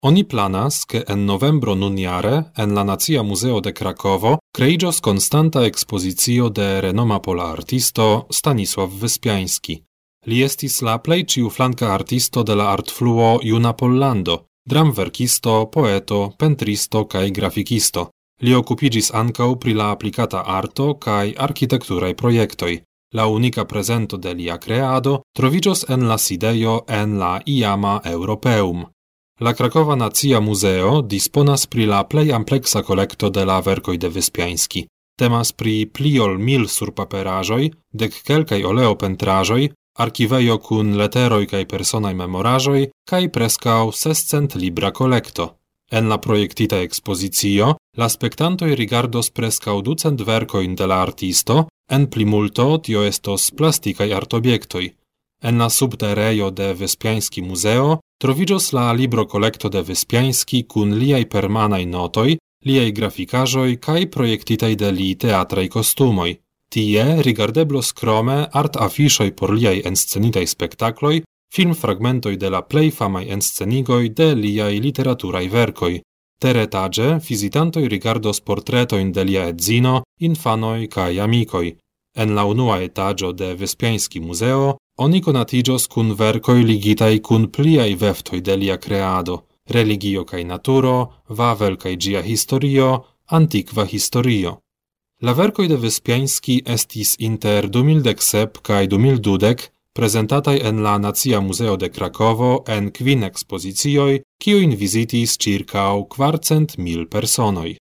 Oni planas, ke en novembro nunjare en la Nacia Muzeo de Krakovo kreiĝos konstanta ekspozicio de renoma pola artisto Stanisław Wyspiański. Li estis la plej ĉiuflanka artisto de la artfluo Juna Pollando, dramverkisto, poeto, pentristo kaj grafikisto. Li okupiĝis ankaŭ pri la aplikata arto kaj arkitekturaj projektoj. La unika prezento de lia kreado troviĝos en la sidejo en la iama Europeum. La Krakova Nacia Muzeo disponas pri la plej ampleksa kolekto de la verkoj de Wyspiański. Temas pri pli ol 1000 surpaperaĵoj, dek kelkaj oleopentraĵoj, arkivejo kun leteroj kaj personaj memoraĵoj kaj preskaŭ 600 libra kolekto. En la projektita ekspozicio, la spektantoj rigardos preskaŭ 200 verkojn de la artisto, en plimulto tio estos plastikaj artobjektoj. En la subterejo de Wyspiański Muzeo troviĝos la librokolekto de Wyspiański kun liaj permanaj notoj, liaj grafikaĵoj kaj projektitaj de li teatraj kostumoj. Tie rigardeblos krome art-afiŝoj por liaj enscenitaj spektakloj, filmfragmentoj de la plej famaj enscenigoj de liaj literaturaj verkoj. Teretaĝe vizitantoj rigardos portretojn de lia edzino, infanoj kaj amikoj. En la unua etaĝo de Wyspiański Muzeo oni konatiĝos kun verkoj ligitaj kun pliaj veftoj de lia kreado: religio kaj naturo, Vavel kaj ĝia historio, antikva historio. La verkoj de Wyspiański estis inter 2017 kaj 2020 prezentataj en la Nacia Muzeo de Krakovo en 5 ekspozicioj, kiujn vizitis ĉirkaŭ 400.000 personoj.